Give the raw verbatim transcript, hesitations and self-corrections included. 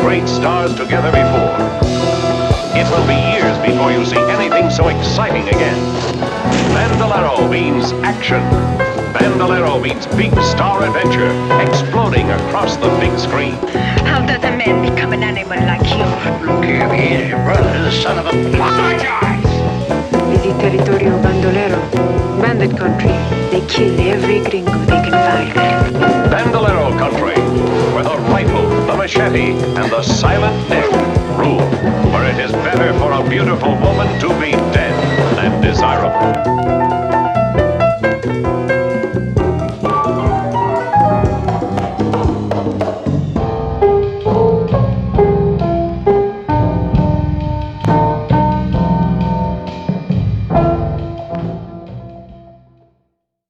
great stars together before. It will be years before you see anything so exciting again. Bandolero means action. Bandolero means big star adventure, exploding across the big screen. How does a man become an animal like you? Look here, he is your brother, the son of a... Apologize! Visit Territorio Bandolero, bandit country. They kill every gringo they can find. Bandolero country, where the rifle, the machete, and the silent neck rule. Where it is better for a beautiful woman to be dead than desirable.